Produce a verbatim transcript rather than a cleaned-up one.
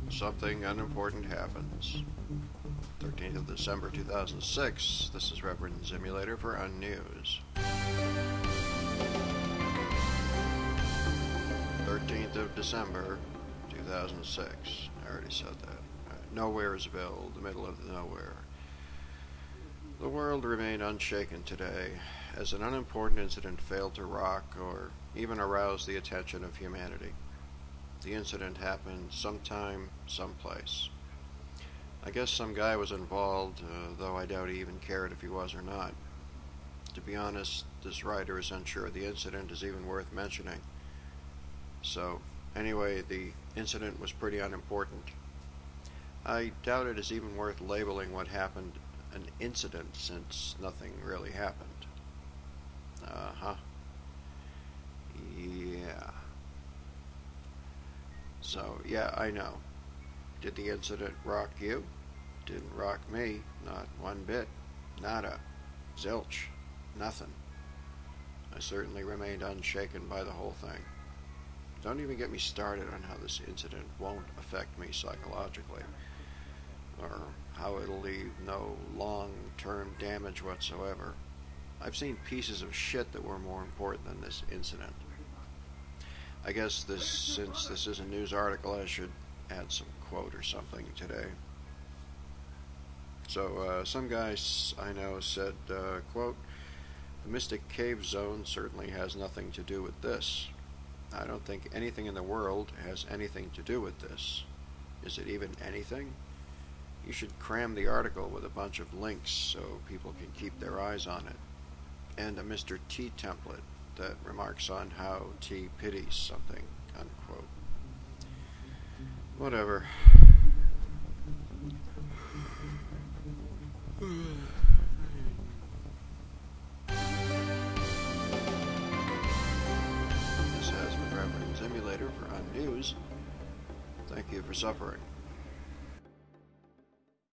something unimportant happens. thirteenth of December two thousand six, this is Reverend Simulator for Unnews. thirteenth of December two thousand six, I already said that. Nowheresville, the middle of nowhere. The world remained unshaken today, as an unimportant incident failed to rock or even arouse the attention of humanity. The incident happened sometime, someplace. I guess some guy was involved, uh, though I doubt he even cared if he was or not. To be honest, this writer is unsure the incident is even worth mentioning. So, anyway, the incident was pretty unimportant. I doubt it is even worth labeling what happened an incident, since nothing really happened. Uh-huh. Yeah. So, yeah, I know. Did the incident rock you? Didn't rock me. Not one bit. Nada. Zilch. Nothing. I certainly remained unshaken by the whole thing. Don't even get me started on how this incident won't affect me psychologically, or how it'll leave no long-term damage whatsoever. I've seen pieces of shit that were more important than this incident. I guess this, since this is a news article, I should add some quote or something today. So, uh, some guy I know said, uh, quote, "The Mystic Cave Zone certainly has nothing to do with this. I don't think anything in the world has anything to do with this. Is it even anything? You should cram the article with a bunch of links so people can keep their eyes on it. And a Mister T template that remarks on how T pities something," unquote. Whatever. This has been Reverend Simulator for Unnews. Thank you for suffering.